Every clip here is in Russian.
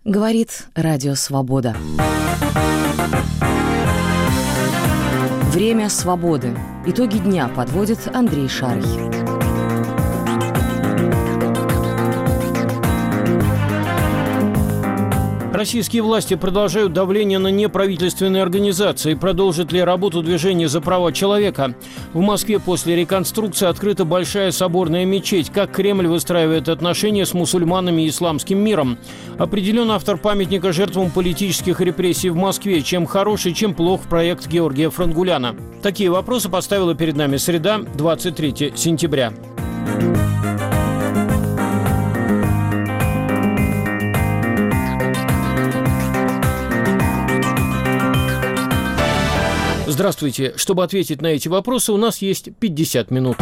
Говорит Радио Свобода. Время свободы. Итоги дня подводит Андрей Шарый. Российские власти продолжают давление на неправительственные организации. Продолжит ли работу движения за права человека? В Москве после реконструкции открыта большая соборная мечеть. Как Кремль выстраивает отношения с мусульманами и исламским миром? Определен автор памятника жертвам политических репрессий в Москве. Чем хорош и чем плох проект Георгия Франгуляна? Такие вопросы поставила перед нами среда, 23 сентября. Здравствуйте. Чтобы ответить на эти вопросы, у нас есть 50 минут.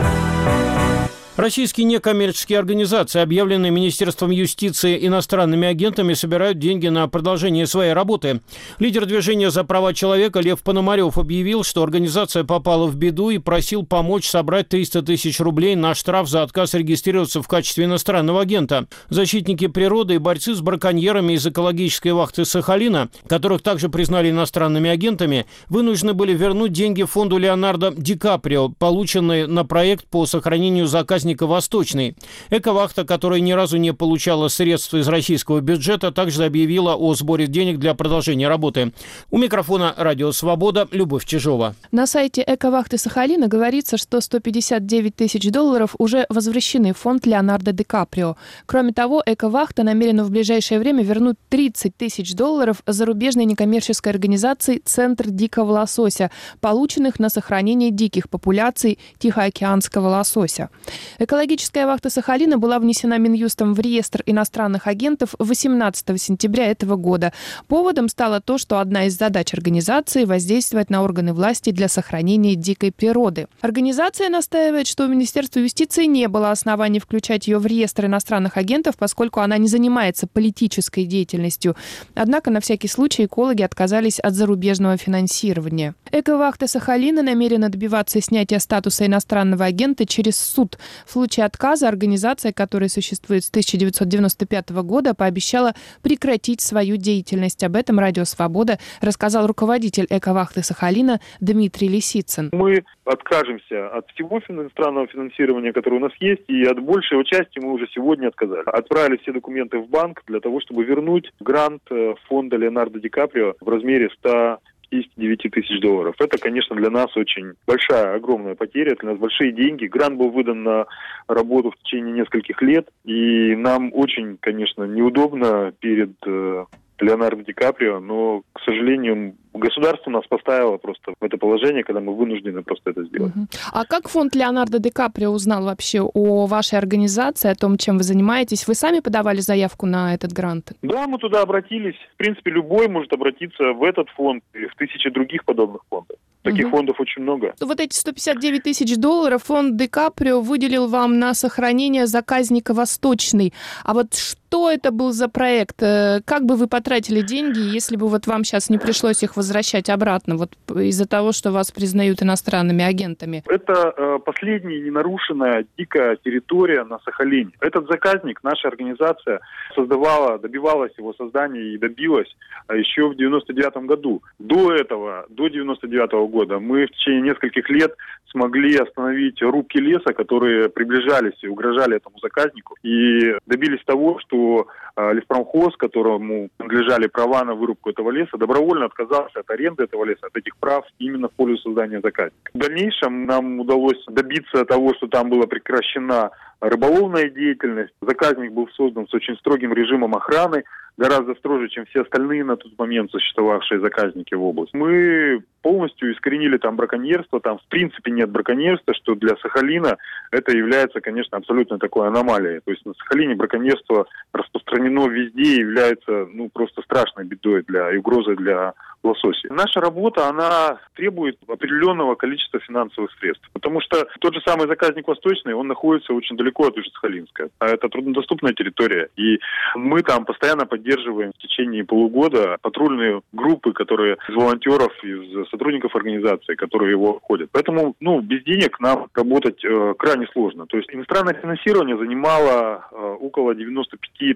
Российские некоммерческие организации, объявленные Министерством юстиции иностранными агентами, собирают деньги на продолжение своей работы. Лидер движения за права человека Лев Пономарев объявил, что организация попала в беду и просил помочь собрать 300 тысяч рублей на штраф за отказ регистрироваться в качестве иностранного агента. Защитники природы и борцы с браконьерами из экологической вахты Сахалина, которых также признали иностранными агентами, вынуждены были вернуть деньги фонду Леонардо Ди Каприо, полученные на проект по сохранению заказника «Восточный». Эковахта, которая ни разу не получала средств из российского бюджета, также объявила о сборе денег для продолжения работы. У микрофона Радио Свобода Любовь Чижова. На сайте Эковахты Сахалина говорится, что $159 тысяч уже возвращены в фонд Леонардо Ди Каприо. Кроме того, Эковахта намерена в ближайшее время вернуть $30 тысяч зарубежной некоммерческой организации «Центр дикого лосося», полученных на сохранение диких популяций тихоокеанского лосося. Экологическая вахта Сахалина была внесена Минюстом в реестр иностранных агентов 18 сентября этого года. Поводом стало то, что одна из задач организации – воздействовать на органы власти для сохранения дикой природы. Организация настаивает, что у Министерства юстиции не было оснований включать ее в реестр иностранных агентов, поскольку она не занимается политической деятельностью. Однако на всякий случай экологи отказались от зарубежного финансирования. Эковахта Сахалина намерена добиваться снятия статуса иностранного агента через суд. В случае отказа организация, которая существует с 1995 года, пообещала прекратить свою деятельность. Об этом Радио Свобода рассказал руководитель Эковахты Сахалина Дмитрий Лисицын. Мы откажемся от всего иностранного финансирования, которое у нас есть, и от большей его части мы уже сегодня отказались. Отправили все документы в банк для того, чтобы вернуть грант фонда Леонардо Ди Каприо в размере $159 тысяч. Это, конечно, для нас очень большая, огромная потеря, для нас большие деньги. Грант был выдан на работу в течение нескольких лет, и нам очень, конечно, неудобно перед Леонардо Ди Каприо, но, к сожалению, государство нас поставило просто в это положение, когда мы вынуждены просто это сделать. А как фонд Леонардо Ди Каприо узнал вообще о вашей организации, о том, чем вы занимаетесь? Вы сами подавали заявку на этот грант? Да, мы туда обратились. В принципе, любой может обратиться в этот фонд и в тысячи других подобных фондов. Таких фондов очень много. Вот эти $159 тысяч фонд Ди Каприо выделил вам на сохранение заказника «Восточный». А вот что это был за проект? Как бы вы потратили деньги, если бы вот вам сейчас не пришлось их возвращать обратно, вот из-за того, что вас признают иностранными агентами? Это последняя ненарушенная дикая территория на Сахалине. Этот заказник наша организация создавала, добивалась его создания и добилась еще в 99 году. До этого, до 99 года, мы в течение нескольких лет смогли остановить рубки леса, которые приближались и угрожали этому заказнику, и добились того, что леспромхоз, которому принадлежали права на вырубку этого леса, добровольно отказался от аренды этого леса, от этих прав именно в пользу создания заказника. В дальнейшем нам удалось добиться того, что там была прекращена рыболовная деятельность. Заказник был создан с очень строгим режимом охраны, гораздо строже, чем все остальные на тот момент существовавшие заказники в области. Мы полностью искоренили там браконьерство, там в принципе нет браконьерства, что для Сахалина это является, конечно, абсолютно такой аномалией. То есть на Сахалине браконьерство распространено везде и является просто страшной бедой и угрозой для лосося. Наша работа, она требует определенного количества финансовых средств, потому что тот же самый заказник «Восточный», он находится очень далеко от Южно-Сахалинска, а это труднодоступная территория, и мы там постоянно поддерживаем в течение полугода патрульные группы, которые из волонтеров, из сотрудников организации, которые его входят. Поэтому, без денег нам работать крайне сложно. То есть иностранное финансирование занимало около 95%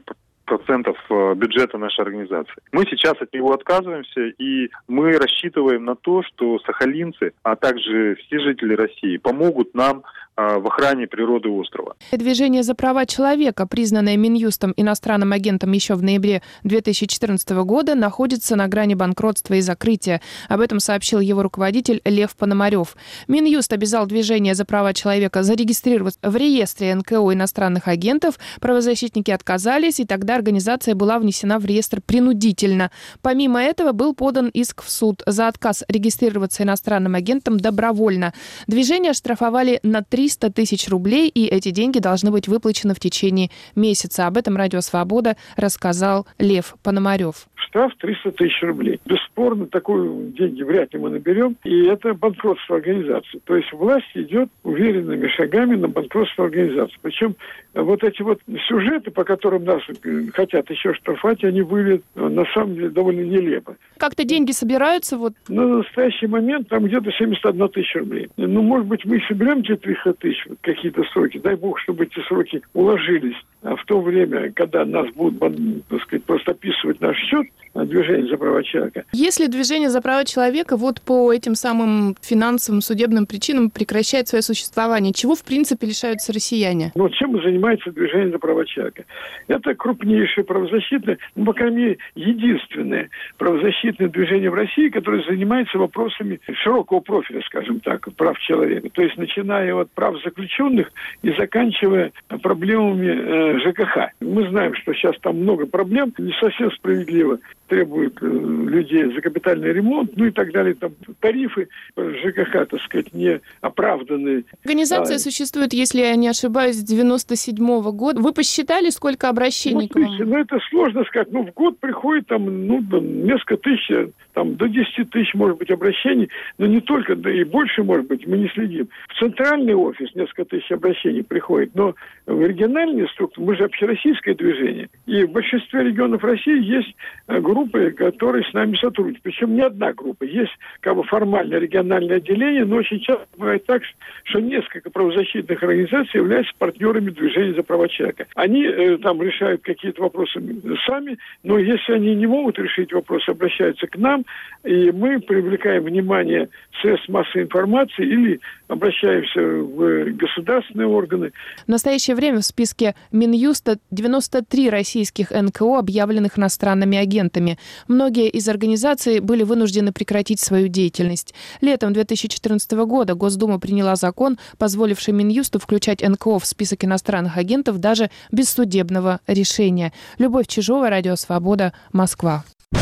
бюджета нашей организации. Мы сейчас от него отказываемся, и мы рассчитываем на то, что сахалинцы, а также все жители России помогут нам в охране природы острова. Движение за права человека, признанное Минюстом иностранным агентом еще в ноябре 2014 года, находится на грани банкротства и закрытия. Об этом сообщил его руководитель Лев Пономарев. Минюст обязал движение за права человека зарегистрировать в реестре НКО иностранных агентов. Правозащитники отказались, и тогда организация была внесена в реестр принудительно. Помимо этого был подан иск в суд за отказ регистрироваться иностранным агентом добровольно. Движение оштрафовали на 300 тысяч рублей, и эти деньги должны быть выплачены в течение месяца. Об этом Радио Свобода рассказал Лев Пономарев. Штраф 300 тысяч рублей. Бесспорно, такие деньги вряд ли мы наберем. И это банкротство организации. То есть власть идет уверенными шагами на банкротство организации. Причем вот эти вот сюжеты, по которым нас хотят еще штрафовать, они выглядят на самом деле довольно нелепо. Как-то деньги собираются? На настоящий момент там где-то 71 тысяча рублей. Может быть, мы соберем эти 300 тысяч, какие-то сроки. Дай бог, чтобы эти сроки уложились в то время, когда нас будут, так сказать, просто описывать наш счет, движение за права человека. Если движение за права человека вот по этим самым финансовым, судебным причинам прекращает свое существование, чего, в принципе, лишаются россияне? Чем занимается движение за права человека? Это крупнейшее правозащитное, по крайней мере, единственное правозащитное движение в России, которое занимается вопросами широкого профиля, скажем так, прав человека. То есть, начиная от прав заключенных и заканчивая проблемами ЖКХ. Мы знаем, что сейчас там много проблем, не совсем справедливо требуют людей за капитальный ремонт, и так далее. Там тарифы ЖКХ, так сказать, не оправданные. Организация существует, если я не ошибаюсь, с 97-го года. Вы посчитали, сколько обращений к вам? Это сложно сказать. В год приходит несколько тысяч, до 10 тысяч, может быть, обращений, но не только, да и больше, может быть, мы не следим. В центральный офис несколько тысяч обращений приходит, но в региональные структуры, мы же общероссийское движение, и в большинстве регионов России есть группы, которые с нами сотрудничают. Причем не одна группа. Есть формальное региональное отделение, но очень часто бывает так, что несколько правозащитных организаций являются партнерами движения за права человека. Они там решают какие-то вопросы сами, но если они не могут решить вопросы, обращаются к нам, и мы привлекаем внимание средств массовой информации или обращаемся в государственные органы. В настоящее время в списке Минюста 93 российских НКО, объявленных иностранными агентами. Многие из организаций были вынуждены прекратить свою деятельность. Летом 2014 года Госдума приняла закон, позволивший Минюсту включать НКО в список иностранных агентов даже без судебного решения. Любовь Чижова, Радио Свобода, Москва.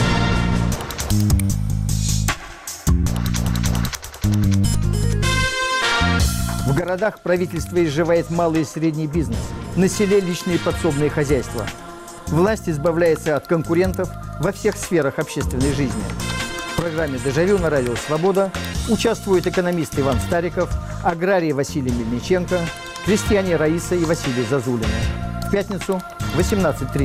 В городах правительство изживает малый и средний бизнес, на селе личные подсобные хозяйства. Власть избавляется от конкурентов во всех сферах общественной жизни. В программе «Дежавю» на Радио Свобода участвуют экономист Иван Стариков, аграрий Василий Мельниченко, крестьяне Раиса и Василий Зазулины. В пятницу в 18:30.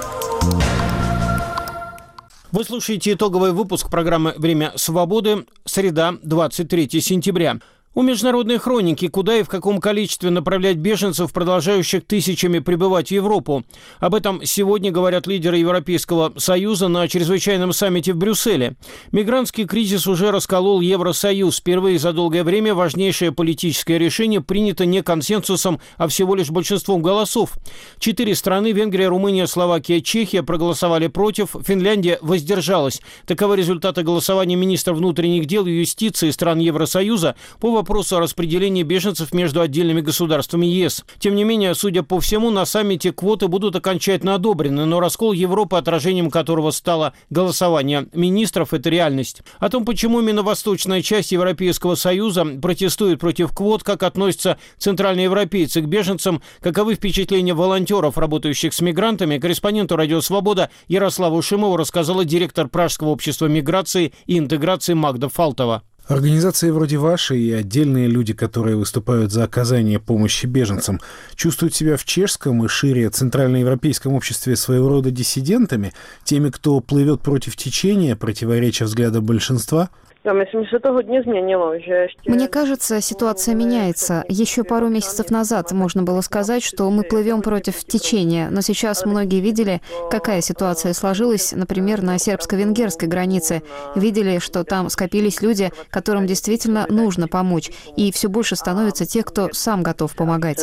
Вы слушаете итоговый выпуск программы «Время свободы», среда, 23 сентября. У международной хроники, куда и в каком количестве направлять беженцев, продолжающих тысячами прибывать в Европу. Об этом сегодня говорят лидеры Европейского Союза на чрезвычайном саммите в Брюсселе. Мигрантский кризис уже расколол Евросоюз. Впервые за долгое время важнейшее политическое решение принято не консенсусом, а всего лишь большинством голосов. 4 страны – Венгрия, Румыния, Словакия, Чехия – проголосовали против, Финляндия воздержалась. Таковы результаты голосования министров внутренних дел и юстиции стран Евросоюза по вопросу о распределении беженцев между отдельными государствами ЕС. Тем не менее, судя по всему, на саммите квоты будут окончательно одобрены, но раскол Европы, отражением которого стало голосование министров, это реальность. О том, почему именно восточная часть Европейского Союза протестует против квот, как относятся центральноевропейцы к беженцам, каковы впечатления волонтеров, работающих с мигрантами, корреспонденту «Радио Свобода» Ярославу Шимову рассказала директор Пражского общества миграции и интеграции Магда Фалтова. Организации вроде вашей и отдельные люди, которые выступают за оказание помощи беженцам, чувствуют себя в чешском и шире центральноевропейском обществе своего рода диссидентами, теми, кто плывет против течения, противоречия взглядам большинства? Мне кажется, ситуация меняется. Еще пару месяцев назад можно было сказать, что мы плывем против течения, но сейчас многие видели, какая ситуация сложилась, например, на сербско-венгерской границе. Видели, что там скопились люди, которым действительно нужно помочь, и все больше становится тех, кто сам готов помогать.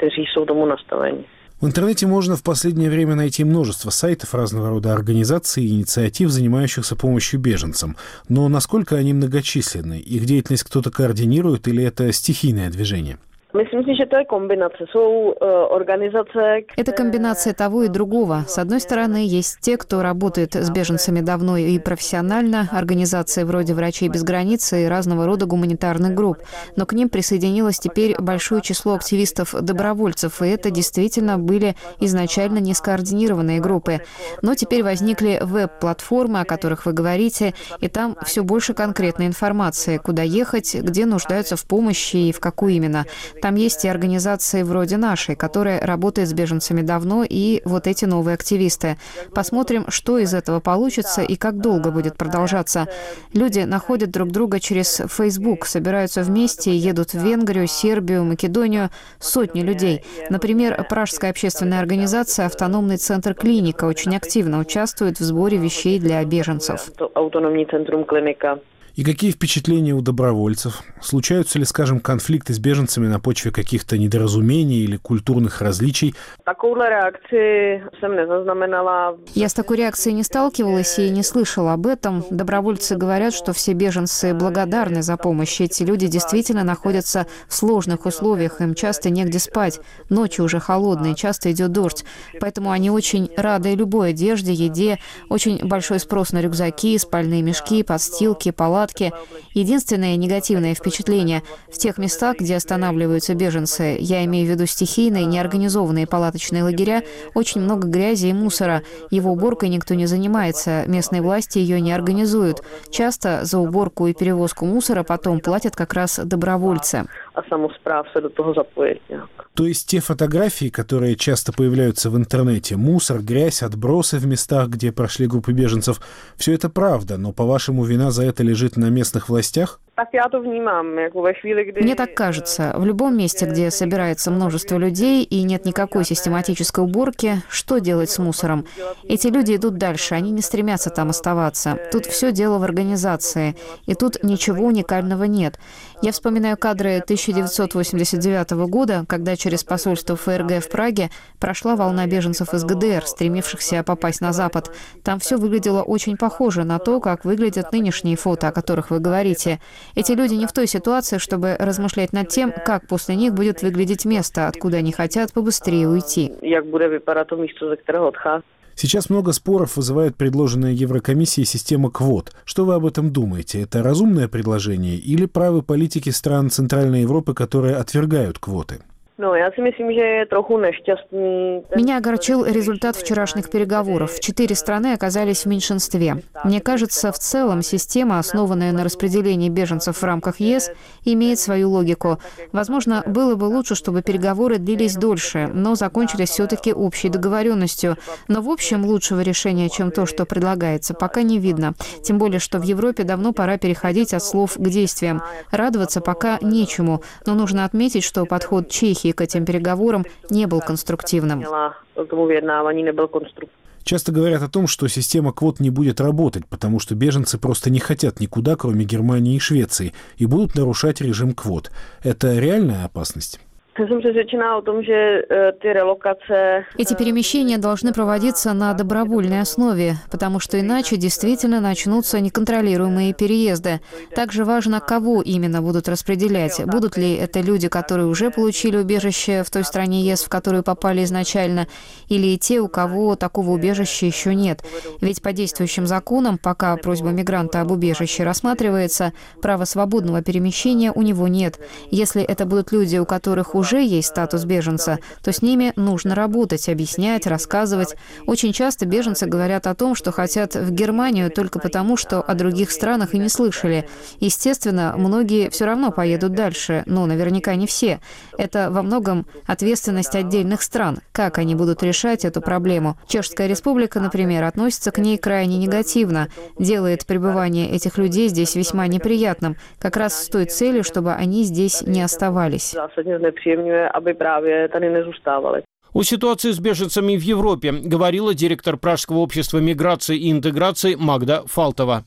В интернете можно в последнее время найти множество сайтов разного рода организаций и инициатив, занимающихся помощью беженцам. Но насколько они многочисленны? Их деятельность кто-то координирует или это стихийное движение? Это комбинация того и другого. С одной стороны, есть те, кто работает с беженцами давно и профессионально, организации вроде «Врачей без границ» и разного рода гуманитарных групп. Но к ним присоединилось теперь большое число активистов-добровольцев, и это действительно были изначально не скоординированные группы. Но теперь возникли веб-платформы, о которых вы говорите, и там все больше конкретной информации, куда ехать, где нуждаются в помощи и в какую именно. Там есть и организации вроде нашей, которая работает с беженцами давно, и вот эти новые активисты. Посмотрим, что из этого получится и как долго будет продолжаться. Люди находят друг друга через Facebook, собираются вместе и едут в Венгрию, Сербию, Македонию. Сотни людей. Например, пражская общественная организация «Автономный центр Клиника» очень активно участвует в сборе вещей для беженцев. И какие впечатления у добровольцев? Случаются ли, скажем, конфликты с беженцами на почве каких-то недоразумений или культурных различий? Я с такой реакцией не сталкивалась и не слышала об этом. Добровольцы говорят, что все беженцы благодарны за помощь. Эти люди действительно находятся в сложных условиях, им часто негде спать. Ночи уже холодные, часто идет дождь. Поэтому они очень рады любой одежде, еде. Очень большой спрос на рюкзаки, спальные мешки, подстилки, палатки. Единственное негативное впечатление в тех местах, где останавливаются беженцы, я имею в виду стихийные, неорганизованные палаточные лагеря, очень много грязи и мусора. Его уборкой никто не занимается, местные власти ее не организуют. Часто за уборку и перевозку мусора потом платят как раз добровольцы. То есть те фотографии, которые часто появляются в интернете, мусор, грязь, отбросы в местах, где прошли группы беженцев, все это правда, но, по-вашему, вина за это лежит на местных властях? Мне так кажется. В любом месте, где собирается множество людей и нет никакой систематической уборки, что делать с мусором? Эти люди идут дальше, они не стремятся там оставаться. Тут все дело в организации, и тут ничего уникального нет. Я вспоминаю кадры 1989 года, когда через посольство ФРГ в Праге прошла волна беженцев из ГДР, стремившихся попасть на Запад. Там все выглядело очень похоже на то, как выглядят нынешние фото, о которых вы говорите. Эти люди не в той ситуации, чтобы размышлять над тем, как после них будет выглядеть место, откуда они хотят побыстрее уйти. Сейчас много споров вызывает предложенная Еврокомиссией система квот. Что вы об этом думаете? Это разумное предложение или правы политики стран Центральной Европы, которые отвергают квоты? Меня огорчил результат вчерашних переговоров. 4 страны оказались в меньшинстве. Мне кажется, в целом система, основанная на распределении беженцев в рамках ЕС, имеет свою логику. Возможно, было бы лучше, чтобы переговоры длились дольше, но закончились все-таки общей договоренностью. Но в общем лучшего решения, чем то, что предлагается, пока не видно. Тем более, что в Европе давно пора переходить от слов к действиям. Радоваться пока нечему, но нужно отметить, что подход Чехии к этим переговорам не был конструктивным. Часто говорят о том, что система квот не будет работать, потому что беженцы просто не хотят никуда, кроме Германии и Швеции, и будут нарушать режим квот. Это реальная опасность? Эти перемещения должны проводиться на добровольной основе, потому что иначе действительно начнутся неконтролируемые переезды. Также важно, кого именно будут распределять. Будут ли это люди, которые уже получили убежище в той стране ЕС, в которую попали изначально, или и те, у кого такого убежища еще нет. Ведь по действующим законам, пока просьба мигранта об убежище рассматривается, права свободного перемещения у него нет. Если это будут люди, у которых уже уже есть статус беженца, то с ними нужно работать, объяснять, рассказывать. Очень часто беженцы говорят о том, что хотят в Германию только потому, что о других странах и не слышали. Естественно, многие все равно поедут дальше, но наверняка не все. Это во многом ответственность отдельных стран. Как они будут решать эту проблему? Чешская республика, например, относится к ней крайне негативно, делает пребывание этих людей здесь весьма неприятным, как раз с той целью, чтобы они здесь не оставались. О ситуации с беженцами в Европе говорила директор Пражского общества миграции и интеграции Магда Фалтова.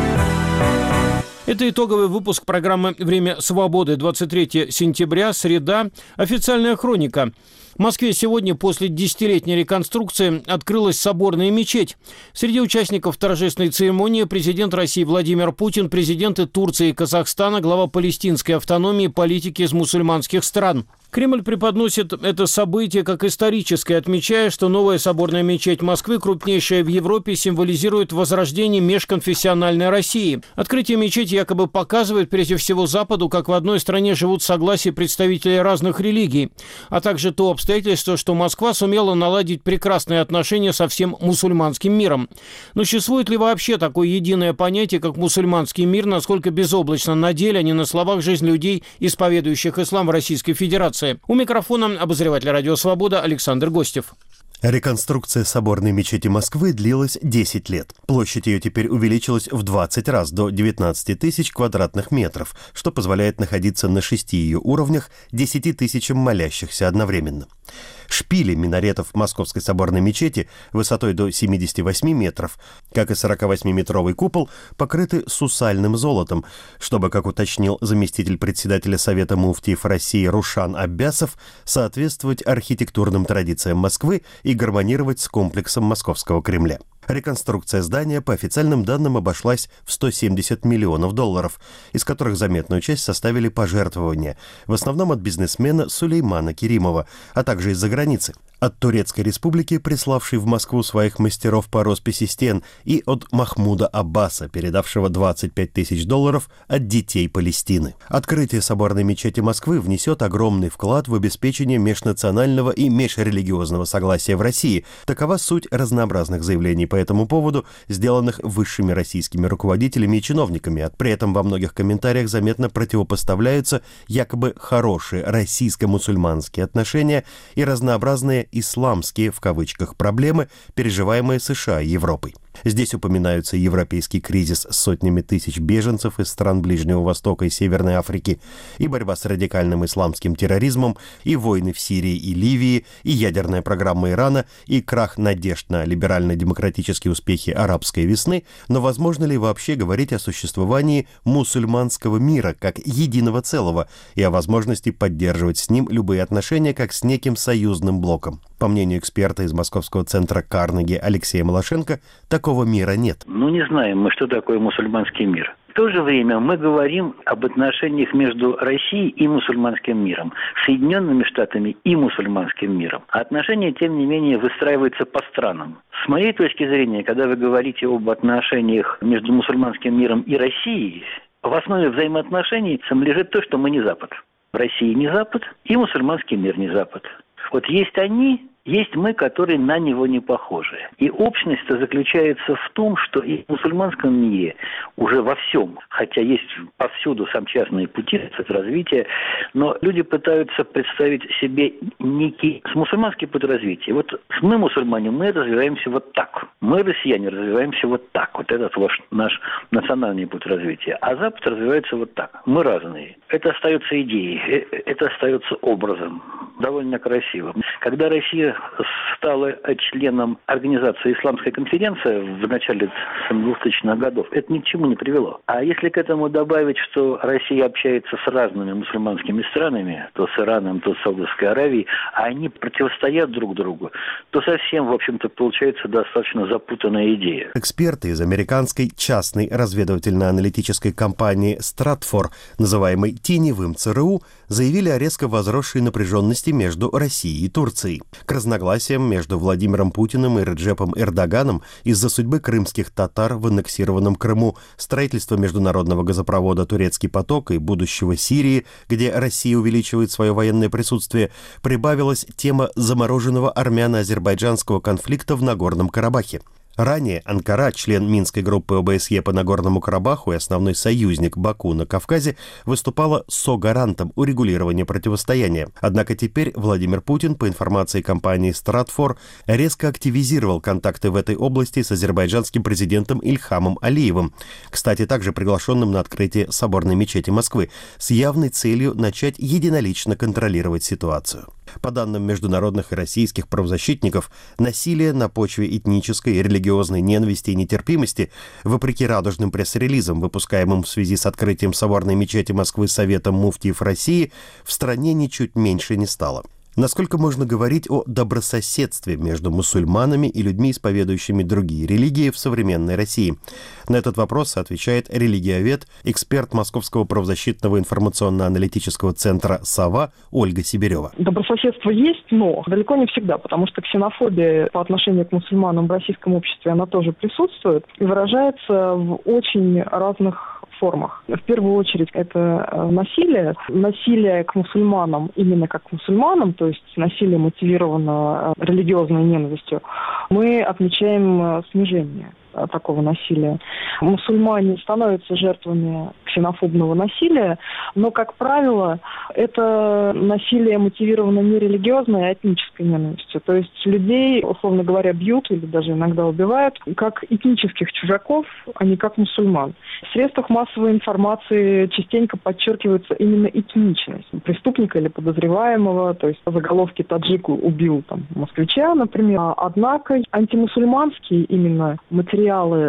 Это итоговый выпуск программы «Время свободы». 23 сентября, среда. Официальная хроника. В Москве сегодня после десятилетней реконструкции открылась соборная мечеть. Среди участников торжественной церемонии президент России Владимир Путин, президенты Турции и Казахстана, глава палестинской автономии, политики из мусульманских стран. Кремль преподносит это событие как историческое, отмечая, что новая соборная мечеть Москвы, крупнейшая в Европе, символизирует возрождение межконфессиональной России. Открытие мечети якобы показывает прежде всего Западу, как в одной стране живут в согласии представители разных религий, а также то обстоятельство, что Москва сумела наладить прекрасные отношения со всем мусульманским миром. Но существует ли вообще такое единое понятие, как мусульманский мир, насколько безоблачно на деле, а не на словах жизнь людей, исповедующих ислам в Российской Федерации? У микрофона обозреватель «Радио Свобода» Александр Гостев. Реконструкция соборной мечети Москвы длилась 10 лет. Площадь ее теперь увеличилась в 20 раз, до 19 тысяч квадратных метров, что позволяет находиться на 6 ее уровнях 10 тысячам молящихся одновременно. Шпили минаретов Московской соборной мечети высотой до 78 метров, как и 48-метровый купол, покрыты сусальным золотом, чтобы, как уточнил заместитель председателя Совета муфтиев России Рушан Аббасов, соответствовать архитектурным традициям Москвы и гармонировать с комплексом Московского Кремля. Реконструкция здания, по официальным данным, обошлась в $170 миллионов, из которых заметную часть составили пожертвования, в основном от бизнесмена Сулеймана Керимова, а также из-за границы. От Турецкой республики, приславшей в Москву своих мастеров по росписи стен, и от Махмуда Аббаса, передавшего $25 тысяч от детей Палестины. Открытие соборной мечети Москвы внесет огромный вклад в обеспечение межнационального и межрелигиозного согласия в России. Такова суть разнообразных заявлений по этому поводу, сделанных высшими российскими руководителями и чиновниками. При этом во многих комментариях заметно противопоставляются якобы хорошие российско-мусульманские отношения и разнообразные «исламские» в кавычках проблемы, переживаемые США и Европой. Здесь упоминаются европейский кризис с сотнями тысяч беженцев из стран Ближнего Востока и Северной Африки, и борьба с радикальным исламским терроризмом, и войны в Сирии и Ливии, и ядерная программа Ирана, и крах надежд на либерально-демократические успехи арабской весны. Но возможно ли вообще говорить о существовании мусульманского мира как единого целого и о возможности поддерживать с ним любые отношения как с неким союзным блоком? По мнению эксперта из Московского центра Карнеги Алексея Малашенко, такого мира нет. Не знаем мы, что такое мусульманский мир. В то же время мы говорим об отношениях между Россией и мусульманским миром, Соединенными Штатами и мусульманским миром. А отношения, тем не менее, выстраиваются по странам. С моей точки зрения, когда вы говорите об отношениях между мусульманским миром и Россией, в основе взаимоотношений лежит то, что мы не Запад. Россия не Запад, и мусульманский мир не Запад. Вот есть они, есть мы, которые на него не похожи. И общность-то заключается в том, что и в мусульманском мире уже во всем, хотя есть повсюду самчастные пути развития, но люди пытаются представить себе некий мусульманский путь развития. Вот мы, мусульмане, мы развиваемся вот так. Мы, россияне, развиваемся вот так. Вот этот наш национальный путь развития. А Запад развивается вот так. Мы разные. Это остается идеей, это остается образом. Довольно красиво. Когда Россия стала членом организации «Исламская конференция» в начале 2000-х годов, это ни к чему не привело. А если к этому добавить, что Россия общается с разными мусульманскими странами, то с Ираном, то с Саудовской Аравией, а они противостоят друг другу, то совсем, в общем-то, получается достаточно запутанная идея. Эксперты из американской частной разведывательно-аналитической компании «Стратфор», называемой теневым ЦРУ, заявили о резко возросшей напряженности напряженности между Россией и Турцией, к разногласиям между Владимиром Путиным и Реджепом Эрдоганом из-за судьбы крымских татар в аннексированном Крыму, строительства международного газопровода «Турецкий поток» и будущего Сирии, где Россия увеличивает свое военное присутствие, прибавилась тема замороженного армяно-азербайджанского конфликта в Нагорном Карабахе. Ранее Анкара, член Минской группы ОБСЕ по Нагорному Карабаху и основной союзник Баку на Кавказе, выступала согарантом урегулирования противостояния. Однако теперь Владимир Путин, по информации компании «Стратфор», резко активизировал контакты в этой области с азербайджанским президентом Ильхамом Алиевым, кстати, также приглашенным на открытие соборной мечети Москвы, с явной целью начать единолично контролировать ситуацию. По данным международных и российских правозащитников, насилие на почве этнической и религиозной ненависти и нетерпимости, вопреки радужным пресс-релизам, выпускаемым в связи с открытием соборной мечети Москвы Советом муфтиев России, в стране ничуть меньше не стало. Насколько можно говорить о добрососедстве между мусульманами и людьми, исповедующими другие религии в современной России? На этот вопрос отвечает религиовед, эксперт Московского правозащитного информационно-аналитического центра «Сова» Ольга Сибирева. Добрососедство есть, но далеко не всегда, потому что ксенофобия по отношению к мусульманам в российском обществе, она тоже присутствует и выражается в очень разных формах. В первую очередь это насилие к мусульманам, именно как к мусульманам, то есть насилие мотивировано религиозной ненавистью, мы отмечаем снижение такого насилия. Мусульмане становятся жертвами ксенофобного насилия, но, как правило, это насилие мотивировано не религиозной, а этнической ненавистью. То есть людей, условно говоря, бьют или даже иногда убивают как этнических чужаков, а не как мусульман. В средствах массовой информации частенько подчеркивается именно этничность преступника или подозреваемого, то есть в заголовке «Таджик убил москвича», например. Однако антимусульманские именно материалы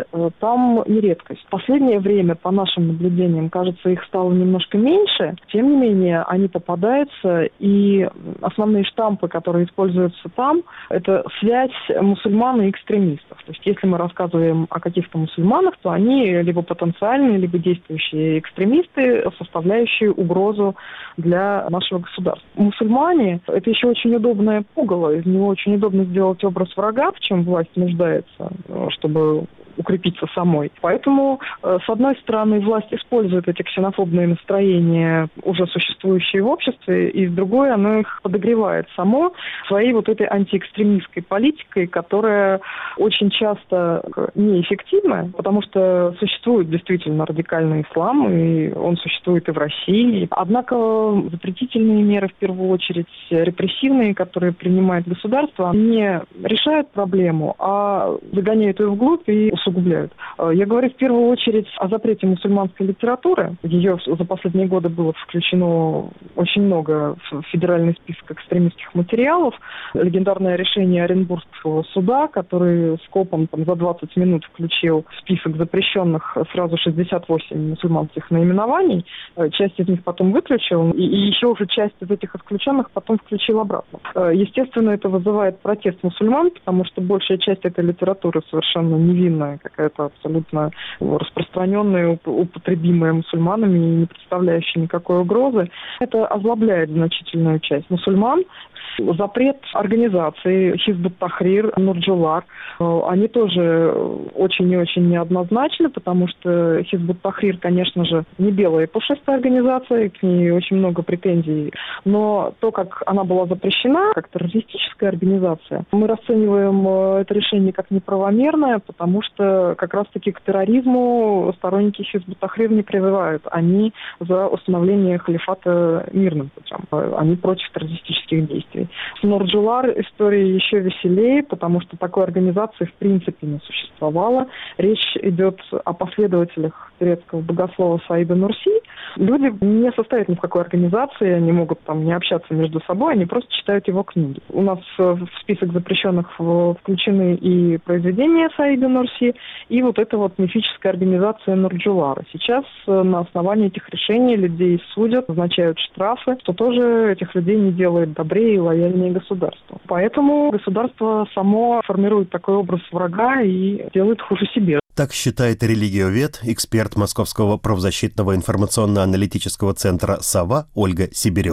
там не редкость. В последнее время, по нашим наблюдениям, кажется, их стало немножко меньше. Тем не менее, они попадаются, и основные штампы, которые используются там, это связь мусульман и экстремистов. То есть, если мы рассказываем о каких-то мусульманах, то они либо потенциальные, либо действующие экстремисты, составляющие угрозу для нашего государства. Мусульмане – это еще очень удобное пугало, из него очень удобно сделать образ врага, в чем власть нуждается, чтобы укрепиться самой. Поэтому, с одной стороны, власть использует эти ксенофобные настроения, уже существующие в обществе, и с другой, она их подогревает само своей вот этой антиэкстремистской политикой, которая очень часто неэффективна, потому что существует действительно радикальный ислам, и он существует и в России. Однако запретительные меры, в первую очередь репрессивные, которые принимает государство, не решают проблему, а загоняют ее вглубь и усугубляют. Я говорю в первую очередь о запрете мусульманской литературы. Ее за последние годы было включено очень много в федеральный список экстремистских материалов. Легендарное решение Оренбургского суда, который скопом за 20 минут включил в список запрещенных сразу 68 мусульманских наименований. Часть из них потом выключил, и еще уже часть из этих исключенных потом включил обратно. Естественно, это вызывает протест мусульман, потому что большая часть этой литературы совершенно невинная, какая-то абсолютно распространенная, употребимая мусульманами и не представляющая никакой угрозы. Это озлобляет значительную часть мусульман. Запрет организации Хизб ут-Тахрир, Нурджулар, они тоже очень и очень неоднозначны, потому что Хизб ут-Тахрир, конечно же, не белая и пушистая организация, к ней очень много претензий, но то, как она была запрещена, как террористическая организация, мы расцениваем это решение как неправомерное, потому что как раз-таки к терроризму сторонники Хизб ут-Тахрир не призывают. Они за установление халифата мирным путем. Они против террористических действий. С Нурджулар история еще веселее, потому что такой организации в принципе не существовало. Речь идет о последователях турецкого богослова Саида Нурси. Люди не состоят ни в какой организации, они могут там не общаться между собой, они просто читают его книги. У нас в список запрещенных включены и произведения Саида Нурси, и вот эта вот мифическая организация Нурджулара. Сейчас на основании этих решений людей судят, назначают штрафы, что тоже этих людей не делает добрее и лояльнее государству. Поэтому государство само формирует такой образ врага и делает хуже себе. Так считает религиовед, эксперт Московского правозащитного информационно-аналитического центра «Сова» Ольга Сибирева.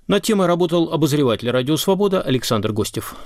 Над темой работал обозреватель «Радио Свобода» Александр Гостев.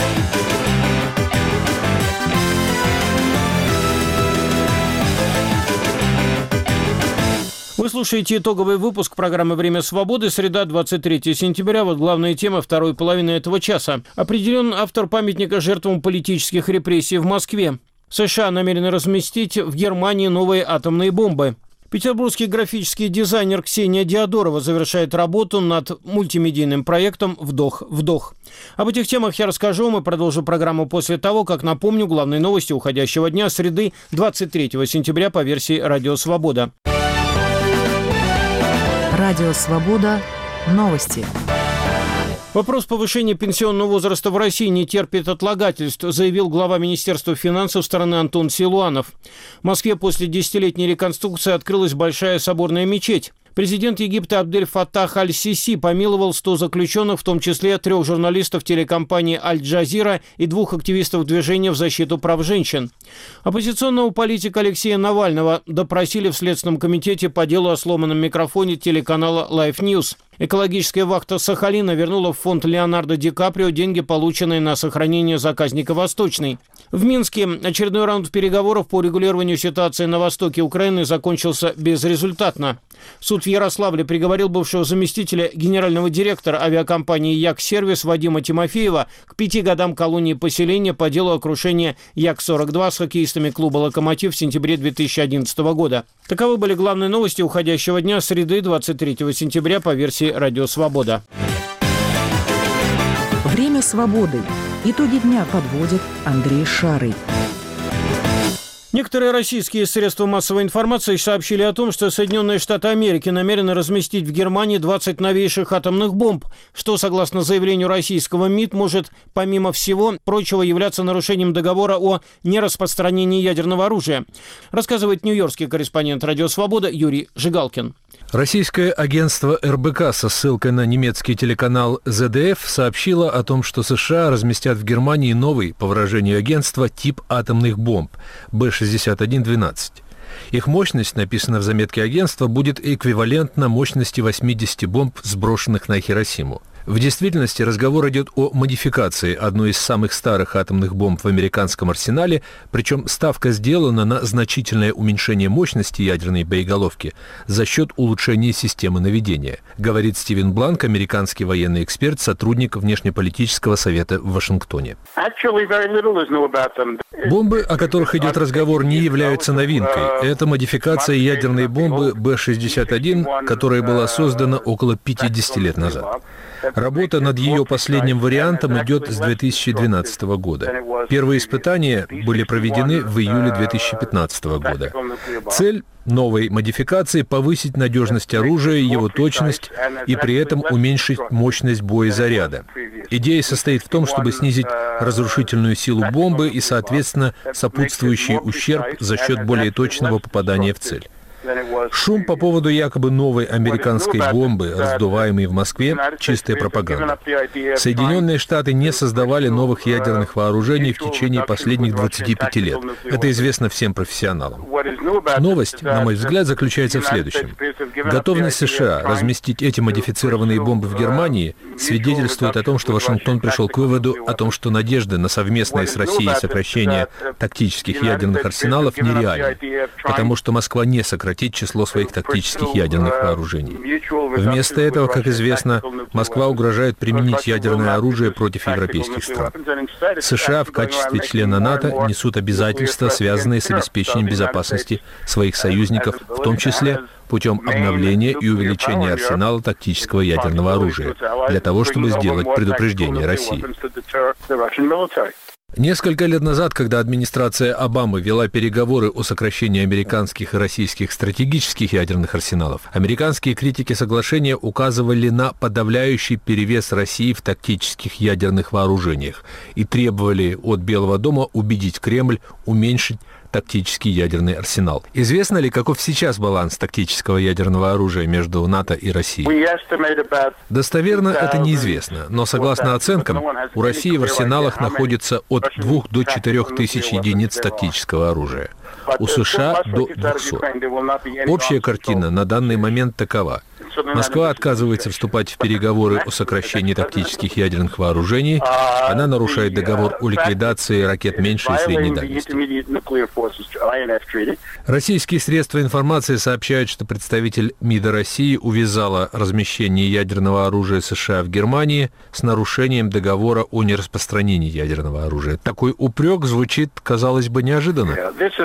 Вы слушаете итоговый выпуск программы «Время свободы», среда, 23 сентября. Вот главные темы второй половины этого часа. Определен автор памятника жертвам политических репрессий в Москве. США намерены разместить в Германии новые атомные бомбы. Петербургский графический дизайнер Ксения Диодорова завершает работу над мультимедийным проектом «Вдох-вдох». Об этих темах я расскажу вам и продолжу программу после того, как напомню главные новости уходящего дня, среды, 23 сентября по версии «Радио Свобода». Радио «Свобода». Новости. Вопрос повышения пенсионного возраста в России не терпит отлагательств, заявил глава Министерства финансов страны Антон Силуанов. В Москве после десятилетней реконструкции открылась большая соборная мечеть. Президент Египта Абдель Фаттах Аль-Сиси помиловал 100 заключенных, в том числе 3 журналистов телекомпании «Аль-Джазира» и 2 активистов движения в защиту прав женщин. Оппозиционного политика Алексея Навального допросили в Следственном комитете по делу о сломанном микрофоне телеканала Life News. Экологическая вахта Сахалина вернула в фонд Леонардо Ди Каприо деньги, полученные на сохранение заказника «Восточный». В Минске очередной раунд переговоров по урегулированию ситуации на востоке Украины закончился безрезультатно. Суд в Ярославле приговорил бывшего заместителя генерального директора авиакомпании «Як-Сервис» Вадима Тимофеева к 5 годам колонии поселения по делу о крушении Як-42 с хоккеистами клуба «Локомотив» в сентябре 2011 года. Таковы были главные новости уходящего дня, среды, 23 сентября по версии «Радио Свобода». Время свободы. Итоги дня подводит Андрей Шарый. Некоторые российские средства массовой информации сообщили о том, что Соединенные Штаты Америки намерены разместить в Германии 20 новейших атомных бомб, что, согласно заявлению российского МИД, может, помимо всего прочего, являться нарушением договора о нераспространении ядерного оружия, рассказывает нью-йоркский корреспондент «Радио Свобода» Юрий Жигалкин. Российское агентство РБК со ссылкой на немецкий телеканал ZDF сообщило о том, что США разместят в Германии новый, по выражению агентства, тип атомных бомб Б-61-12. Их мощность, написано в заметке агентства, будет эквивалентна мощности 80 бомб, сброшенных на Хиросиму. В действительности разговор идет о модификации одной из самых старых атомных бомб в американском арсенале, причем ставка сделана на значительное уменьшение мощности ядерной боеголовки за счет улучшения системы наведения, говорит Стивен Бланк, американский военный эксперт, сотрудник внешнеполитического совета в Вашингтоне. Бомбы, о которых идет разговор, не являются новинкой. Это модификация ядерной бомбы Б-61, которая была создана около 50 лет назад. Работа над ее последним вариантом идет с 2012 года. Первые испытания были проведены в июле 2015 года. Цель новой модификации – повысить надежность оружия, его точность и при этом уменьшить мощность боезаряда. Идея состоит в том, чтобы снизить разрушительную силу бомбы и, соответственно, сопутствующий ущерб за счет более точного попадания в цель. Шум по поводу якобы новой американской бомбы, раздуваемой в Москве, чистая пропаганда. Соединенные Штаты не создавали новых ядерных вооружений в течение последних 25 лет. Это известно всем профессионалам. Новость, на мой взгляд, заключается в следующем. Готовность США разместить эти модифицированные бомбы в Германии свидетельствует о том, что Вашингтон пришел к выводу о том, что надежды на совместное с Россией сокращение тактических ядерных арсеналов нереальны, потому что Москва не сократит число своих тактических ядерных вооружений. Вместо этого, как известно, Москва угрожает применить ядерное оружие против европейских стран. США в качестве члена НАТО несут обязательства, связанные с обеспечением безопасности своих союзников, в том числе путем обновления и увеличения арсенала тактического ядерного оружия, для того, чтобы сделать предупреждение России. Несколько лет назад, когда администрация Обамы вела переговоры о сокращении американских и российских стратегических ядерных арсеналов, американские критики соглашения указывали на подавляющий перевес России в тактических ядерных вооружениях и требовали от Белого дома убедить Кремль уменьшить тактический ядерный арсенал. Известно ли, каков сейчас баланс тактического ядерного оружия между НАТО и Россией? Достоверно это неизвестно, но согласно оценкам, у России в арсеналах находится от 2 до 4 тысяч единиц тактического оружия, у США до 200. Общая картина на данный момент такова. Москва отказывается вступать в переговоры о сокращении тактических ядерных вооружений. Она нарушает договор о ликвидации ракет меньшей и средней дальности. Российские средства информации сообщают, что представитель МИДа России увязала размещение ядерного оружия США в Германии с нарушением договора о нераспространении ядерного оружия. Такой упрек звучит, казалось бы, неожиданно.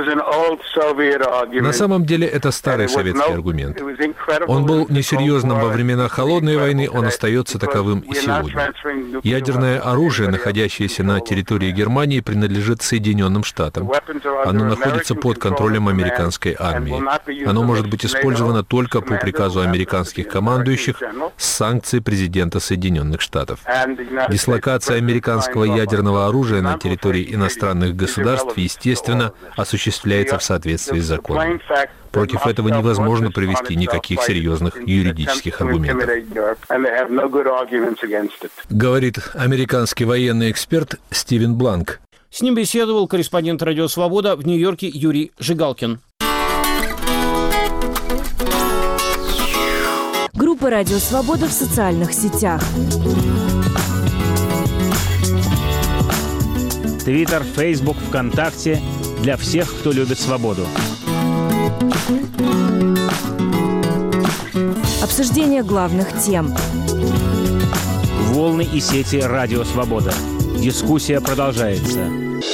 На самом деле это старый советский аргумент. Он был несерьезным во времена Холодной войны, он остается таковым и сегодня. Ядерное оружие, находящееся на территории Германии, принадлежит Соединенным Штатам. Оно находится под контролем американской армии. Оно может быть использовано только по приказу американских командующих с санкций президента Соединенных Штатов. Дислокация американского ядерного оружия на территории иностранных государств, естественно, осуществляется в соответствии с законом. Против этого невозможно привести никаких серьезных юридических аргументов. Говорит американский военный эксперт Стивен Бланк. С ним беседовал корреспондент «Радио Свобода» в Нью-Йорке Юрий Жигалкин. Группа «Радио Свобода» в социальных сетях. Твиттер, Фейсбук, ВКонтакте. Для всех, кто любит свободу. Обсуждение главных тем. Волны и сети «Радио Свобода». Дискуссия продолжается.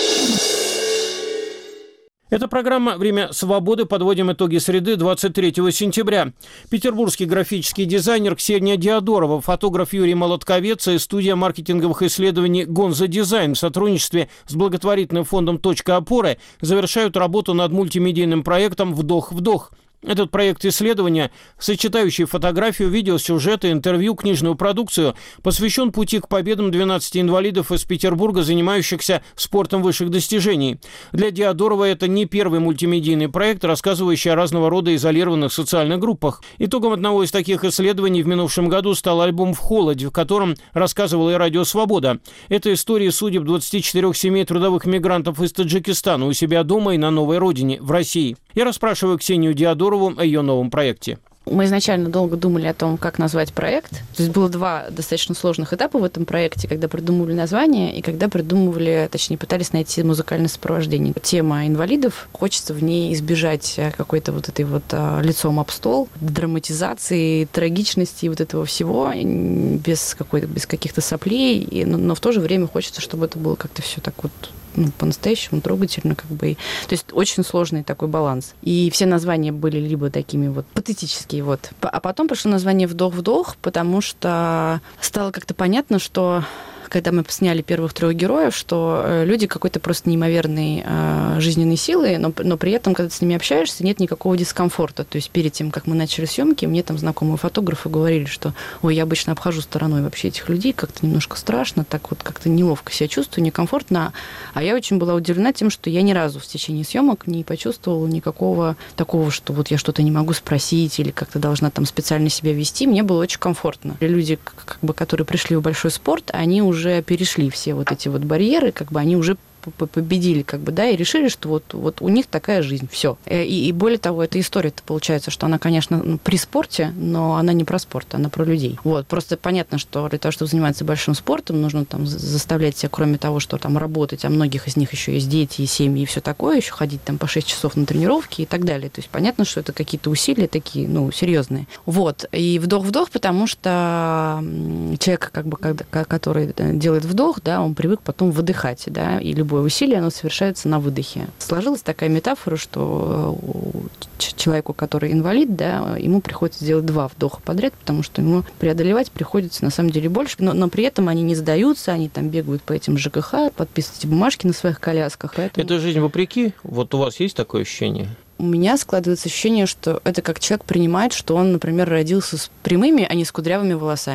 Это программа «Время свободы». Подводим итоги среды 23 сентября. Петербургский графический дизайнер Ксения Диадорова, фотограф Юрий Молотковец и студия маркетинговых исследований «Гонза Дизайн» в сотрудничестве с благотворительным фондом «Точка опоры» завершают работу над мультимедийным проектом «Вдох-вдох». Этот проект исследования, сочетающий фотографию, видеосюжеты, интервью, книжную продукцию, посвящен пути к победам 12 инвалидов из Петербурга, занимающихся спортом высших достижений. Для Диадорова это не первый мультимедийный проект, рассказывающий о разного рода изолированных социальных группах. Итогом одного из таких исследований в минувшем году стал альбом «В холоде», в котором рассказывала и «Радио Свобода». Это истории судеб 24 семей трудовых мигрантов из Таджикистана у себя дома и на новой родине, в России. Я расспрашиваю Ксению Диадорову о ее новом проекте. Мы изначально долго думали о том, как назвать проект. То есть было два достаточно сложных этапа в этом проекте, когда придумывали название и когда придумывали, точнее, пытались найти музыкальное сопровождение. Тема инвалидов, хочется в ней избежать какой-то вот этой вот лицом об стол, драматизации, трагичности вот этого всего, без каких-то соплей, но в то же время хочется, чтобы это было как-то все так вот по-настоящему трогательно, как бы. То есть очень сложный такой баланс. И все названия были либо такими вот патетические, вот. А потом пришло название «Вдох-вдох», потому что стало как-то понятно, что когда мы сняли первых 3 героев, что люди какой-то просто неимоверной жизненной силы, но при этом, когда ты с ними общаешься, нет никакого дискомфорта. То есть перед тем, как мы начали съемки, мне там знакомые фотографы говорили, что ой, я обычно обхожу стороной вообще этих людей, как-то немножко страшно, так вот как-то неловко себя чувствую, некомфортно. А я очень была удивлена тем, что я ни разу в течение съемок не почувствовала никакого такого, что вот я что-то не могу спросить или как-то должна там специально себя вести. Мне было очень комфортно. Люди, как бы, которые пришли в большой спорт, они уже перешли все вот эти вот барьеры, как бы они уже победили, как бы, да, и решили, что вот у них такая жизнь, все. И более того, эта история-то получается, что она, конечно, при спорте, но она не про спорт, она про людей. Вот, просто понятно, что для того, чтобы заниматься большим спортом, нужно там заставлять себя, кроме того, что там работать, а многих из них еще есть дети и семьи и все такое, еще ходить там по 6 часов на тренировки и так далее. То есть понятно, что это какие-то усилия такие, серьезные. Вот. И вдох-вдох, потому что человек, как бы, который делает вдох, да, он привык потом выдыхать, да, и любой усилие, оно совершается на выдохе. Сложилась такая метафора, что человеку, который инвалид, да, ему приходится делать 2 вдоха подряд, потому что ему преодолевать приходится на самом деле больше, но при этом они не сдаются, они там бегают по этим ЖКХ, подписывают эти бумажки на своих колясках. Поэтому... Это жизнь вопреки? Вот у вас есть такое ощущение? У меня складывается ощущение, что это как человек принимает, что он, например, родился с прямыми, а не с кудрявыми волосами.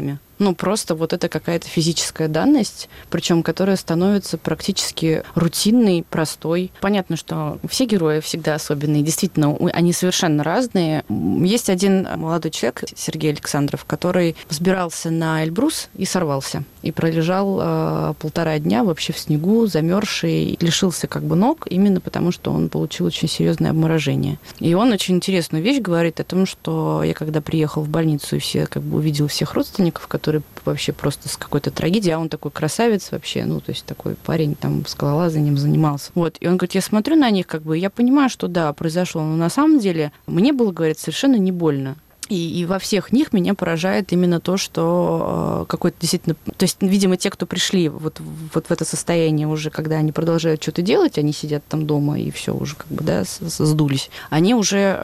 Ну, просто вот это какая-то физическая данность, причем которая становится практически рутинной, простой. Понятно, что все герои всегда особенные. Действительно, они совершенно разные. Есть один молодой человек, Сергей Александров, который взбирался на Эльбрус и сорвался. И пролежал 1,5 дня вообще в снегу, замерзший, лишился как бы ног, именно потому, что он получил очень серьезное обморожение. И он очень интересную вещь говорит о том, что я когда приехал в больницу и все как бы увидел всех родственников, которые вообще просто с какой-то трагедией, а он такой красавец вообще, ну, то есть такой парень там скалолазанием занимался. Вот. И он говорит, я смотрю на них, как бы, я понимаю, что да, произошло, но на самом деле мне было, говорит, совершенно не больно. И во всех них меня поражает именно то, что какой-то действительно... То есть, видимо, те, кто пришли вот в это состояние уже, когда они продолжают что-то делать, они сидят там дома и все уже как бы, да, сдулись, они уже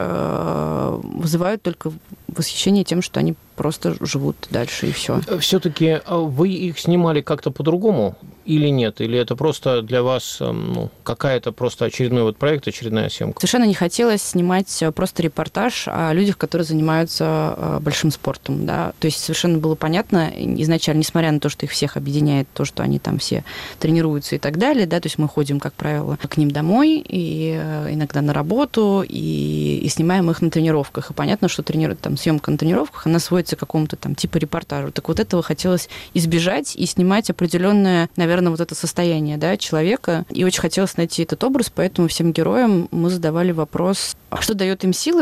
вызывают только восхищение тем, что они просто живут дальше, и все. Все-таки вы их снимали как-то по-другому или нет? Или это просто для вас какая-то просто очередной вот проект, очередная съемка? Совершенно не хотелось снимать просто репортаж о людях, которые занимаются большим спортом. Да? То есть совершенно было понятно изначально, несмотря на то, что их всех объединяет то, что они там все тренируются и так далее, да? То есть мы ходим, как правило, к ним домой, и иногда на работу, и снимаем их на тренировках. И понятно, что там съемка на тренировках, она сводится к какому-то там типа репортажу. Так вот этого хотелось избежать и снимать определенное, наверное, вот это состояние, да, человека. И очень хотелось найти этот образ, поэтому всем героям мы задавали вопрос, что дает им силы,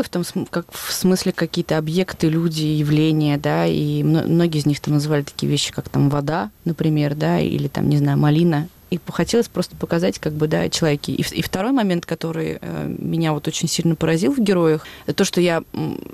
в смысле какие-то объекты, люди, явления, да, и многие из них там называли такие вещи, как там вода, например, да, или там, не знаю, малина. И хотелось просто показать, как бы, да, человеки. И второй момент, который меня вот очень сильно поразил в героях, это то, что я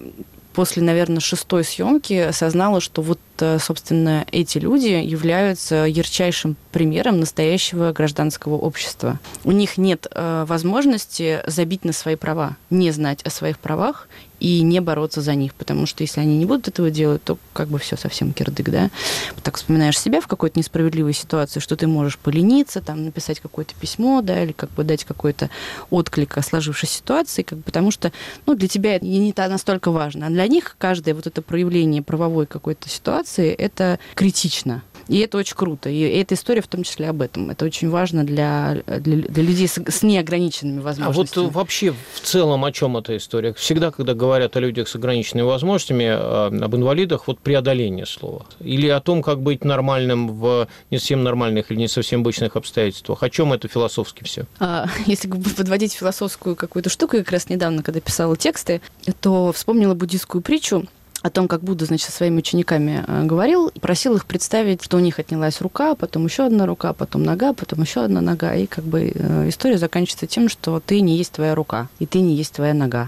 после, наверное, 6-й съемки осознала, что вот, собственно, эти люди являются ярчайшим примером настоящего гражданского общества. У них нет возможности забить на свои права, не знать о своих правах и не бороться за них, потому что если они не будут этого делать, то как бы все совсем кирдык, да. Так вспоминаешь себя в какой-то несправедливой ситуации, что ты можешь полениться, там, написать какое-то письмо, да, или как бы дать какой-то отклик о сложившейся ситуации, как бы, потому что, ну, для тебя это не настолько важно, а для них каждое вот это проявление правовой какой-то ситуации, это критично. И это очень круто. И эта история в том числе об этом. Это очень важно для людей с неограниченными возможностями. А вот вообще в целом о чем эта история? Всегда, когда говорят о людях с ограниченными возможностями, об инвалидах, вот преодоление слова. Или о том, как быть нормальным в не совсем нормальных или не совсем обычных обстоятельствах. О чем это философски все? Если подводить философскую какую-то штуку, я как раз недавно, когда писала тексты, то вспомнила буддийскую притчу о том, как Будда, значит, со своими учениками говорил, просил их представить, что у них отнялась рука, потом еще одна рука, потом нога, потом еще одна нога. И как бы история заканчивается тем, что ты не есть твоя рука, и ты не есть твоя нога.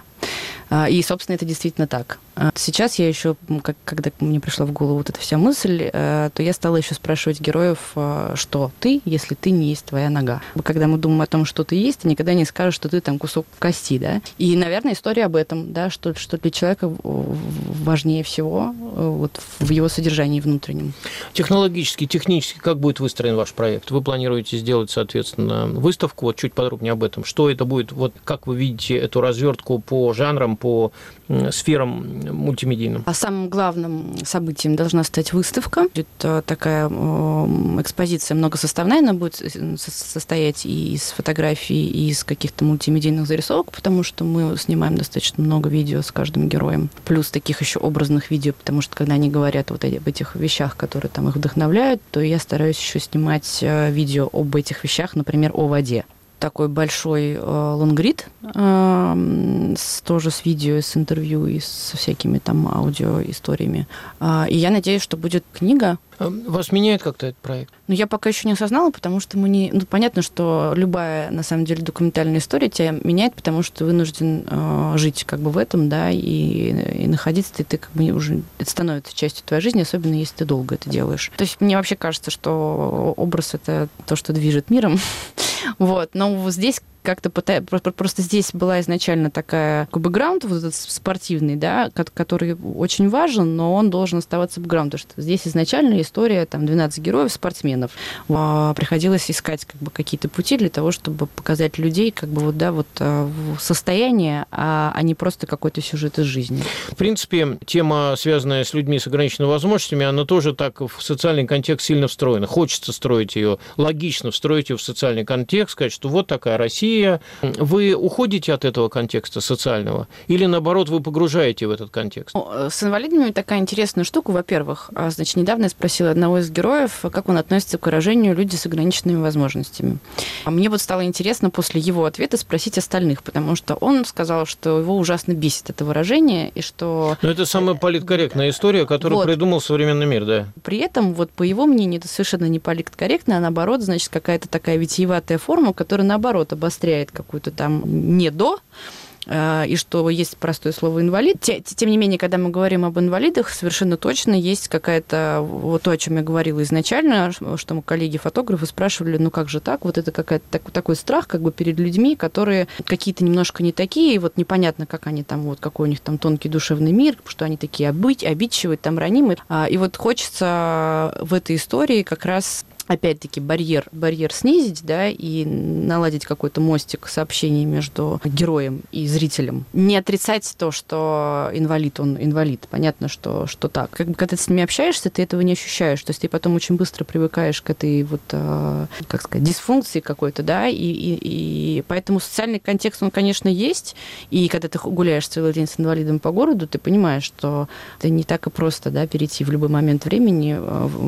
И, собственно, это действительно так. Сейчас я еще, когда мне пришла в голову вот эта вся мысль, то я стала еще спрашивать героев, что ты, если ты не есть твоя нога. Когда мы думаем о том, что ты есть, ты никогда не скажешь, что ты там кусок кости, да. И, наверное, история об этом, да, что для человека важнее всего вот в его содержании внутреннем. Технологически, технически, как будет выстроен ваш проект? Вы планируете сделать, соответственно, выставку, вот чуть подробнее об этом. Что это будет, вот как вы видите эту развертку по жанрам, по сферам мультимедийным? А самым главным событием должна стать выставка. Будет такая экспозиция многосоставная, она будет состоять и из фотографий, и из каких-то мультимедийных зарисовок, потому что мы снимаем достаточно много видео с каждым героем, плюс таких еще образных видео, потому что когда они говорят вот об этих вещах, которые там их вдохновляют, то я стараюсь еще снимать видео об этих вещах, например, о воде. Такой большой лонгрид, тоже с видео, с интервью и со всякими там аудиоисториями. И я надеюсь, что будет книга. Вас меняет как-то этот проект? Ну, я пока еще не осознала, потому что мы не... Ну, понятно, что любая, на самом деле, документальная история тебя меняет, потому что ты вынужден жить как бы в этом, да, и находиться, ты как бы уже... Это становится частью твоей жизни, особенно если ты долго это делаешь. То есть мне вообще кажется, что образ — это то, что движет миром. Вот. Но здесь как-то просто здесь была изначально такая бэкграунд вот этот спортивный, да, который очень важен, но он должен оставаться бэкграундом, потому что здесь изначально история, там, 12 героев, спортсменов. Приходилось искать как бы какие-то пути для того, чтобы показать людей как бы вот, да, вот состояние, а не просто какой-то сюжет из жизни. В принципе, тема, связанная с людьми с ограниченными возможностями, она тоже так в социальный контекст сильно встроена. Хочется строить ее, логично встроить ее в социальный контекст, сказать, что вот такая Россия. Вы уходите от этого контекста социального или, наоборот, вы погружаете в этот контекст? С инвалидами такая интересная штука. Во-первых, значит, недавно я спросила одного из героев, как он относится к выражению «люди с ограниченными возможностями». Мне вот стало интересно после его ответа спросить остальных, потому что он сказал, что его ужасно бесит это выражение, и что... Но это самая политкорректная история, которую придумал современный мир, да. При этом, вот по его мнению, это совершенно не политкорректно, а наоборот, значит, какая-то такая витиеватая форма, которая, наоборот, обостряет какую-то там «не-до», и что есть простое слово «инвалид». Тем не менее, когда мы говорим об инвалидах, совершенно точно есть какая-то, вот то, о чем я говорила изначально, что мы коллеги-фотографы спрашивали, ну как же так, вот это какой-то такой страх как бы перед людьми, которые какие-то немножко не такие, и вот непонятно, как они там, вот какой у них там тонкий душевный мир, что они такие обидчивые, там ранимые. И вот хочется в этой истории как раз опять-таки барьер снизить, да, и наладить какой-то мостик сообщений между героем и зрителем. Не отрицать то, что инвалид, он инвалид. Понятно, что так. Как бы, когда ты с ними общаешься, ты этого не ощущаешь. То есть ты потом очень быстро привыкаешь к этой вот, как сказать, дисфункции какой-то, да, и поэтому социальный контекст, он, конечно, есть. И когда ты гуляешь целый день с инвалидом по городу, ты понимаешь, что это не так и просто, да, перейти в любой момент времени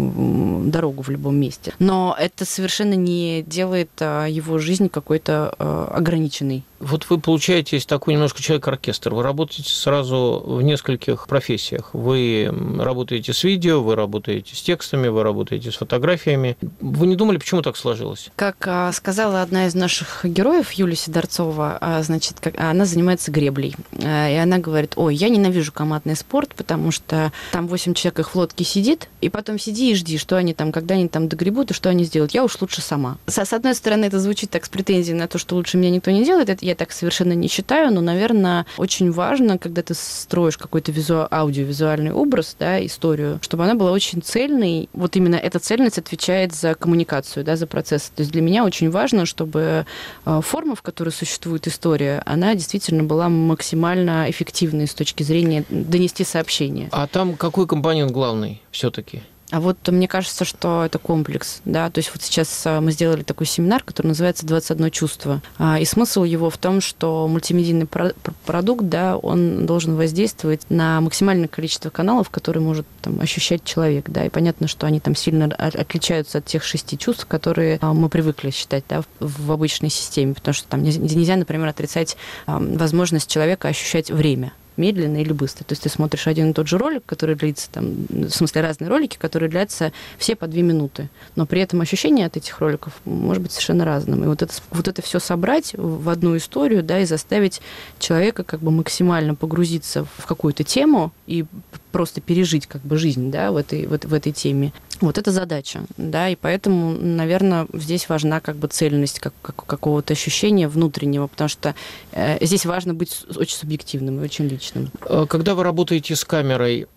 дорогу в любом месте. Но это совершенно не делает его жизнь какой-то ограниченной. Вот вы получаетесь такой немножко человек-оркестр. Вы работаете сразу в нескольких профессиях. Вы работаете с видео, вы работаете с текстами, вы работаете с фотографиями. Вы не думали, почему так сложилось? Как сказала одна из наших героев, Юлия Сидорцова, значит, она занимается греблей. И она говорит: ой, я ненавижу командный спорт, потому что там 8 человек их в лодке сидит, и потом сиди и жди, что они там, когда они там догребут, и что они сделают. Я уж лучше сама. С одной стороны, это звучит так с претензией на то, что лучше меня никто не делает. Это я так совершенно не считаю, но, наверное, очень важно, когда ты строишь какой-то аудиовизуальный образ, да, историю, чтобы она была очень цельной. Вот именно эта цельность отвечает за коммуникацию, да, за процесс. То есть для меня очень важно, чтобы форма, в которой существует история, она действительно была максимально эффективной с точки зрения донести сообщение. А там какой компонент главный все-таки? А вот мне кажется, что это комплекс, да, то есть вот сейчас мы сделали такой семинар, который называется «21 чувство», и смысл его в том, что мультимедийный продукт, да, он должен воздействовать на максимальное количество каналов, которые может там ощущать человек, да, и понятно, что они там сильно отличаются от тех 6 чувств, которые мы привыкли считать, да, в обычной системе, потому что там нельзя, например, отрицать возможность человека ощущать время медленно или быстро. То есть ты смотришь один и тот же ролик, который длится, там, в смысле разные ролики, которые длятся все по 2 минуты. Но при этом ощущение от этих роликов может быть совершенно разным. И вот это все собрать в одну историю, да, и заставить человека как бы максимально погрузиться в какую-то тему и просто пережить как бы жизнь, да, в этой теме. Вот это задача, да, и поэтому, наверное, здесь важна как бы цельность какого-то ощущения внутреннего, потому что здесь важно быть очень субъективным и очень личным. Когда вы работаете с камерой,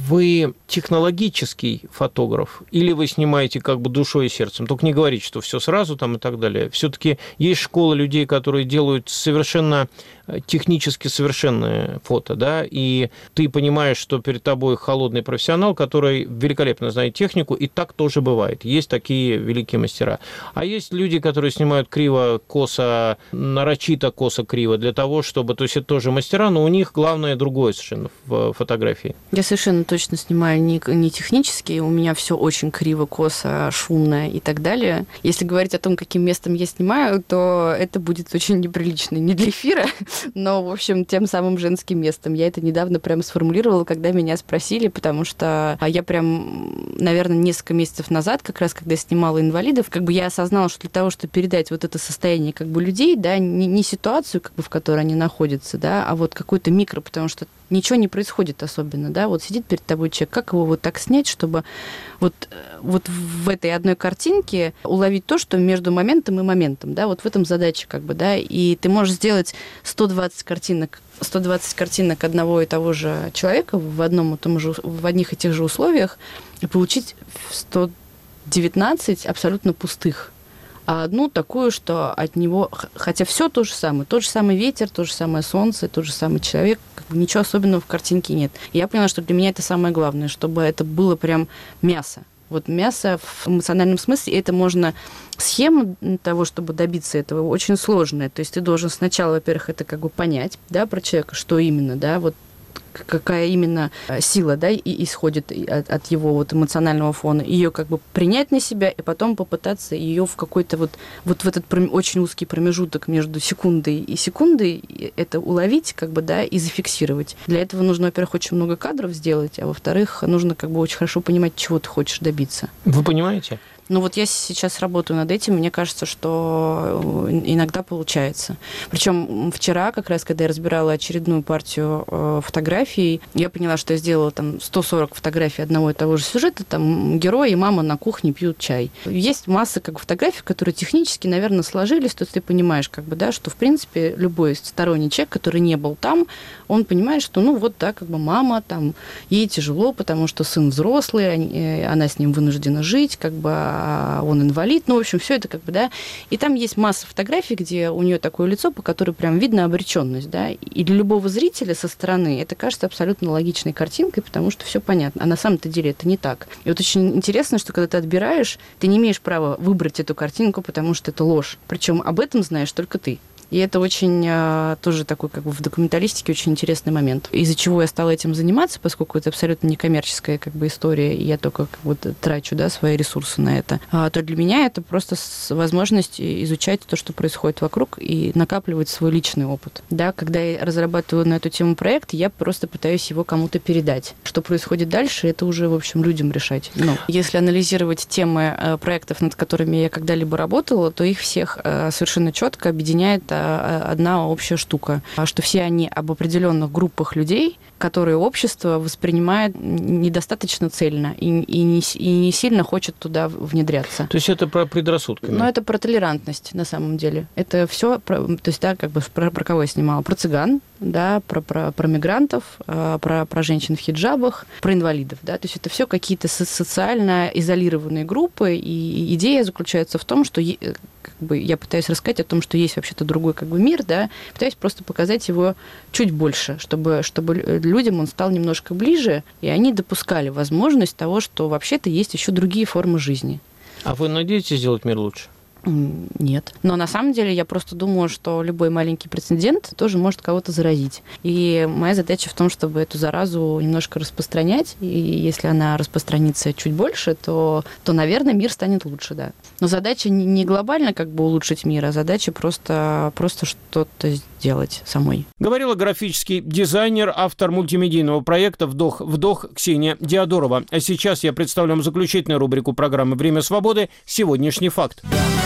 вы технологический фотограф или вы снимаете как бы душой и сердцем? Только не говорите, что все сразу там и так далее. Все-таки есть школа людей, которые делают совершенно технически совершенное фото, да, и ты понимаешь, что перед тобой холодный профессионал, который великолепно знает технику, и так тоже бывает. Есть такие великие мастера. А есть люди, которые снимают криво, косо, нарочито косо, криво, для того, чтобы... То есть это тоже мастера, но у них главное другое совершенно в фотографии. Я совершенно точно снимаю не технически, у меня все очень криво, косо, шумно и так далее. Если говорить о том, каким местом я снимаю, то это будет очень неприлично не для эфира, но, в общем, тем самым женским местом. Я это недавно прям сформулировала, когда меня спросили, потому что я прям, наверное, несколько месяцев назад, как раз когда я снимала инвалидов, как бы я осознала, что для того, чтобы передать вот это состояние как бы людей, да, не ситуацию, как бы, в которой они находятся, да, а вот какой-то микро, потому что ничего не происходит особенно, да, вот сидит перед тобой человек, как его вот так снять, чтобы вот в этой одной картинке уловить то, что между моментом и моментом, да, вот в этом задача как бы, да, и ты можешь сделать 120 картинок одного и того же человека в одних и тех же условиях и получить 119 абсолютно пустых. А одну такую, что от него, хотя все то же самый ветер, то же самое солнце, тот же самый человек, как бы ничего особенного в картинке нет. И я поняла, что для меня это самое главное, чтобы это было прям мясо. Вот мясо в эмоциональном смысле, это можно... Схема того, чтобы добиться этого, очень сложная. То есть ты должен сначала, во-первых, это как бы понять, да, про человека, что именно, да, вот какая именно сила, да, и исходит от его вот эмоционального фона, ее как бы принять на себя и потом попытаться ее в какой-то вот в этот очень узкий промежуток между секундой и секундой это уловить, как бы, да, и зафиксировать. Для этого нужно, во-первых, очень много кадров сделать, а во-вторых, нужно как бы очень хорошо понимать, чего ты хочешь добиться. Вы понимаете? Ну вот я сейчас работаю над этим, мне кажется, что иногда получается. Причем вчера, как раз, когда я разбирала очередную партию фотографий, я поняла, что я сделала там 140 фотографий одного и того же сюжета, там герой и мама на кухне пьют чай. Есть масса как бы фотографий, которые технически, наверное, сложились, то есть ты понимаешь, как бы, да, что, в принципе, любой сторонний человек, который не был там, он понимает, что, ну вот, да, как бы мама, там, ей тяжело, потому что сын взрослый, она с ним вынуждена жить, как бы, он инвалид, ну, в общем, все это как бы, да. И там есть масса фотографий, где у нее такое лицо, по которой прям видно обреченность, да. И для любого зрителя со стороны это кажется абсолютно логичной картинкой, потому что все понятно. А на самом-то деле это не так. И вот очень интересно, что когда ты отбираешь, ты не имеешь права выбрать эту картинку, потому что это ложь. Причем об этом знаешь только ты. И это очень тоже такой, как бы, в документалистике очень интересный момент. Из-за чего я стала этим заниматься, поскольку это абсолютно некоммерческая, как бы, история, и я только как бы трачу, да, свои ресурсы на это, то для меня это просто возможность изучать то, что происходит вокруг, и накапливать свой личный опыт. Да, когда я разрабатываю на эту тему проект, я просто пытаюсь его кому-то передать. Что происходит дальше, это уже, в общем, людям решать. Но если анализировать темы проектов, над которыми я когда-либо работала, то их всех совершенно четко объединяет одна общая штука, что все они об определенных группах людей, которые общество воспринимает недостаточно цельно и не сильно хочет туда внедряться. То есть это про предрассудки? Ну, это про толерантность, на самом деле. Это все, то есть, да, как бы про кого я снимала? Про цыган, да, про мигрантов, про женщин в хиджабах, про инвалидов, да, то есть это все какие-то социально изолированные группы, и идея заключается в том, что как бы я пытаюсь рассказать о том, что есть вообще-то другой, как бы, мир, да, пытаюсь просто показать его чуть больше, чтобы людям он стал немножко ближе, и они допускали возможность того, что вообще-то есть еще другие формы жизни. А вы надеетесь сделать мир лучше? Нет. Но на самом деле я просто думаю, что любой маленький прецедент тоже может кого-то заразить. И моя задача в том, чтобы эту заразу немножко распространять. И если она распространится чуть больше, то наверное, мир станет лучше, да. Но задача не глобально как бы улучшить мир, а задача просто что-то сделать самой. Говорила графический дизайнер, автор мультимедийного проекта «Вдох» Ксения Диадорова. А сейчас я представлю вам заключительную рубрику программы «Время свободы. Сегодняшний факт».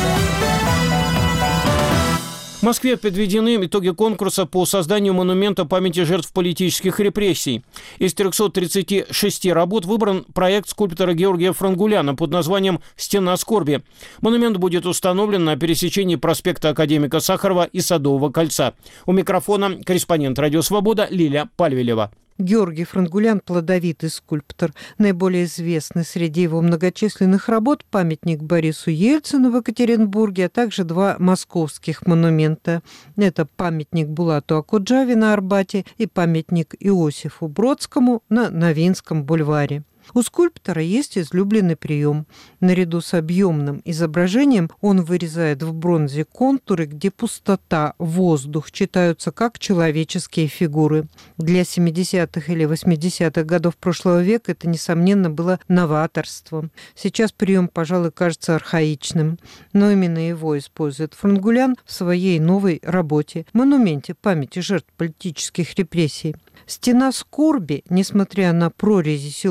В Москве подведены итоги конкурса по созданию монумента памяти жертв политических репрессий. Из 336 работ выбран проект скульптора Георгия Франгуляна под названием «Стена скорби». Монумент будет установлен на пересечении проспекта Академика Сахарова и Садового кольца. У микрофона корреспондент «Радио Свобода» Лиля Пальвелева. Георгий Франгулян – плодовитый скульптор. Наиболее известный среди его многочисленных работ – памятник Борису Ельцину в Екатеринбурге, а также два московских монумента. Это памятник Булату Окуджаве на Арбате и памятник Иосифу Бродскому на Новинском бульваре. У скульптора есть излюбленный прием. Наряду с объемным изображением он вырезает в бронзе контуры, где пустота, воздух читаются как человеческие фигуры. Для 70-х или 80-х годов прошлого века это, несомненно, было новаторством. Сейчас прием, пожалуй, кажется архаичным. Но именно его использует Франгулян в своей новой работе – монументе памяти жертв политических репрессий. «Стена скорби», несмотря на прорези силуэтов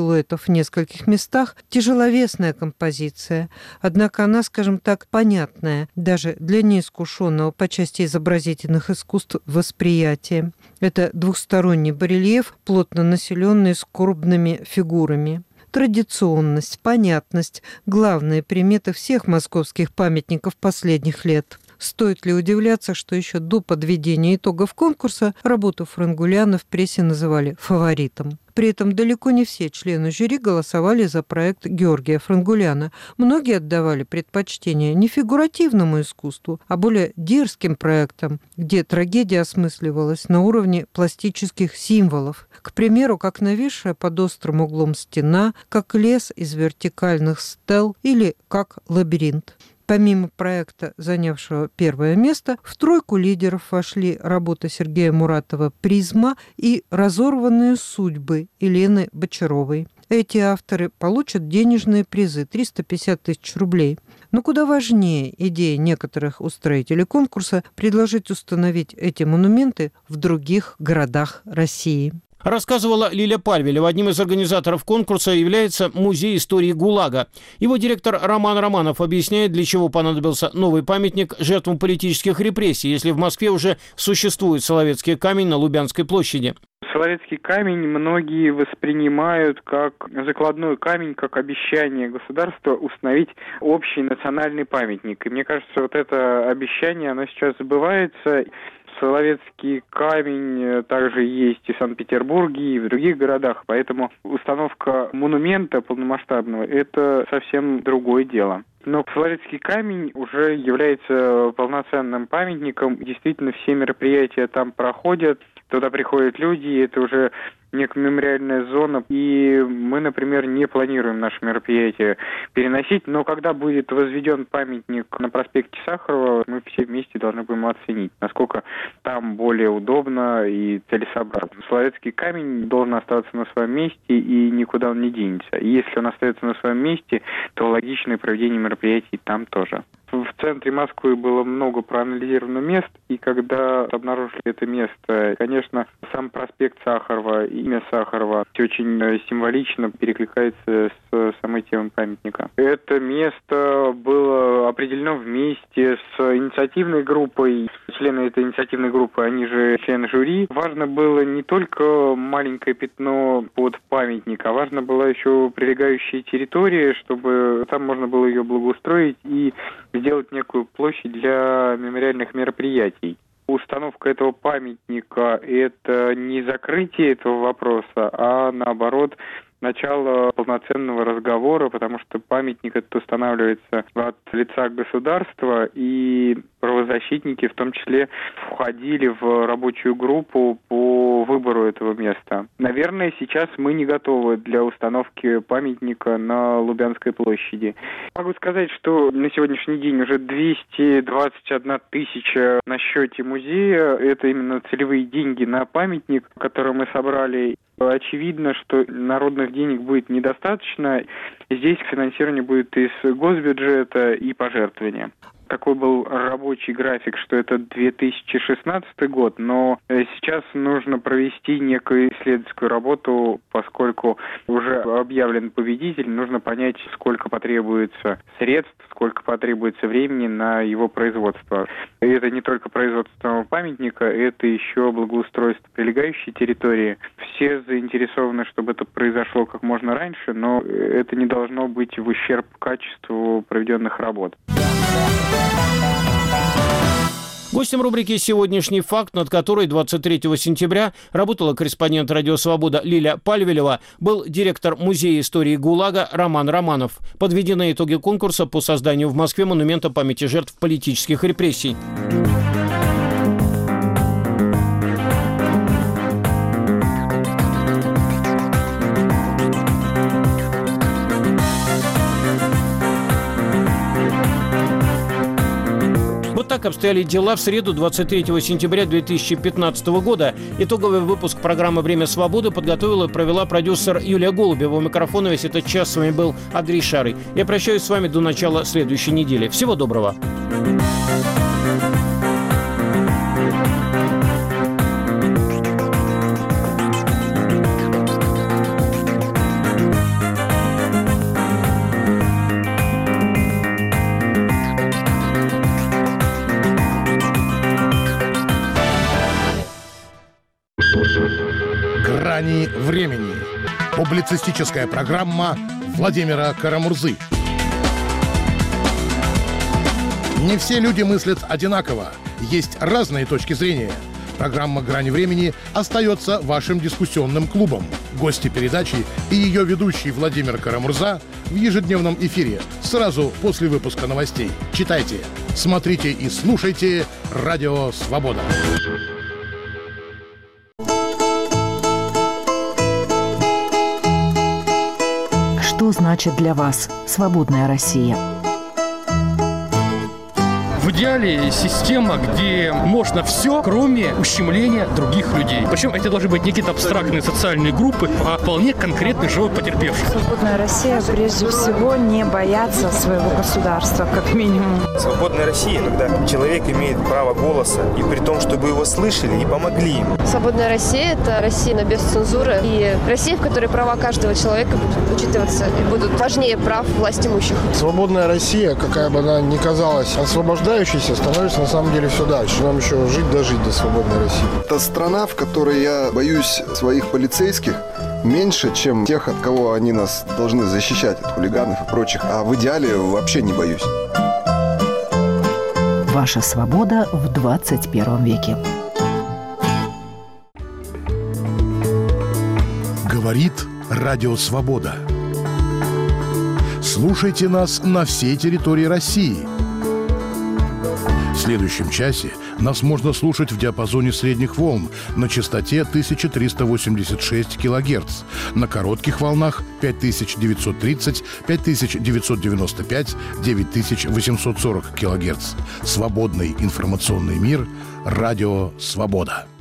в нескольких местах, тяжеловесная композиция. Однако она, скажем так, понятная даже для неискушенного по части изобразительных искусств восприятия. Это двухсторонний барельеф, плотно населенный скорбными фигурами. Традиционность, понятность – главные приметы всех московских памятников последних лет. Стоит ли удивляться, что еще до подведения итогов конкурса работу Франгуляна в прессе называли фаворитом? При этом далеко не все члены жюри голосовали за проект Георгия Франгуляна. Многие отдавали предпочтение не фигуративному искусству, а более дерзким проектам, где трагедия осмысливалась на уровне пластических символов. К примеру, как нависшая под острым углом стена, как лес из вертикальных стел или как лабиринт. Помимо проекта, занявшего первое место, в тройку лидеров вошли работа Сергея Муратова «Призма» и «Разорванные судьбы» Елены Бочаровой. Эти авторы получат денежные призы – 350 тысяч рублей. Но куда важнее идея некоторых устроителей конкурса предложить установить эти монументы в других городах России. Рассказывала Лиля Пальвелева. Одним из организаторов конкурса является Музей истории ГУЛАГа. Его директор Роман Романов объясняет, для чего понадобился новый памятник жертвам политических репрессий, если в Москве уже существует Соловецкий камень на Лубянской площади. Соловецкий камень многие воспринимают как закладной камень, как обещание государства установить общий национальный памятник. И мне кажется, вот это обещание, оно сейчас сбывается. Соловецкий камень также есть и в Санкт-Петербурге, и в других городах, поэтому установка монумента полномасштабного – это совсем другое дело. Но Соловецкий камень уже является полноценным памятником. Действительно, все мероприятия там проходят, туда приходят люди, это уже некая мемориальная зона. И мы, например, не планируем наши мероприятия переносить, но когда будет возведен памятник на проспекте Сахарова, мы все вместе должны будем оценить, насколько там более удобно и целесообразно. Соловецкий камень должен оставаться на своем месте, и никуда он не денется. И если он остается на своем месте, то логичное проведение мероприятий там тоже. В центре Москвы было много проанализировано мест, и когда обнаружили это место, конечно, сам проспект Сахарова, имя Сахарова очень символично перекликается с самой темой памятника. Это место было определено вместе с инициативной группой. Члены этой инициативной группы, они же члены жюри. Важно было не только маленькое пятно под памятник, а важно была еще прилегающая территория, чтобы там можно было ее благоустроить и сделать некую площадь для мемориальных мероприятий. Установка этого памятника – это не закрытие этого вопроса, а наоборот начало полноценного разговора, потому что памятник этот устанавливается от лица государства, и правозащитники в том числе входили в рабочую группу по выбору этого места. Наверное, сейчас мы не готовы для установки памятника на Лубянской площади. Могу сказать, что на сегодняшний день уже 221 тысяча на счете музея. Это именно целевые деньги на памятник, которые мы собрали. Очевидно, что народных денег будет недостаточно. Здесь финансирование будет из госбюджета и пожертвования. Такой был рабочий график, что это 2016 год, но сейчас нужно провести некую исследовательскую работу, поскольку уже объявлен победитель, нужно понять, сколько потребуется средств, сколько потребуется времени на его производство. И это не только производство памятника, это еще благоустройство прилегающей территории. Все заинтересованы, чтобы это произошло как можно раньше, но это не должно быть в ущерб качеству проведенных работ. Гостем рубрики «Сегодняшний факт», над которой 23 сентября работала корреспондент «Радио Свобода» Лиля Пальвелева, был директор Музея истории ГУЛАГа Роман Романов. Подведены итоги конкурса по созданию в Москве монумента памяти жертв политических репрессий. Так обстояли дела в среду 23 сентября 2015 года. Итоговый выпуск программы «Время свободы» подготовила и провела продюсер Юлия Голубева. У микрофона весь этот час с вами был Андрей Шарый. Я прощаюсь с вами до начала следующей недели. Всего доброго. «Грани времени». Публицистическая программа Владимира Карамурзы. Не все люди мыслят одинаково. Есть разные точки зрения. Программа «Грани времени» остается вашим дискуссионным клубом. Гости передачи и ее ведущий Владимир Карамурза в ежедневном эфире сразу после выпуска новостей. Читайте, смотрите и слушайте «Радио Свобода». Что значит для вас свободная Россия? В идеале система, где можно все, кроме ущемления других людей. Причем это должны быть не какие-то абстрактные социальные группы, а вполне конкретный живой потерпевший. Свободная Россия прежде всего не бояться своего государства, как минимум. Свободная Россия, когда человек имеет право голоса, и при том, чтобы его слышали и помогли ему. Свободная Россия – это Россия без цензуры и Россия, в которой права каждого человека будут учитываться и будут важнее прав властимущих. Свободная Россия, какая бы она ни казалась освобождающей, становится на самом деле все дальше. Нам еще жить дожить до свободной России. Это страна, в которой я боюсь своих полицейских меньше, чем тех, от кого они нас должны защищать, от хулиганов и прочих. А в идеале вообще не боюсь. Ваша свобода в 21 веке. Говорит Радио Свобода. Слушайте нас на всей территории России. В следующем часе нас можно слушать в диапазоне средних волн на частоте 1386 кГц, на коротких волнах 5930, 5995, 9840 кГц. Свободный информационный мир. Радио Свобода.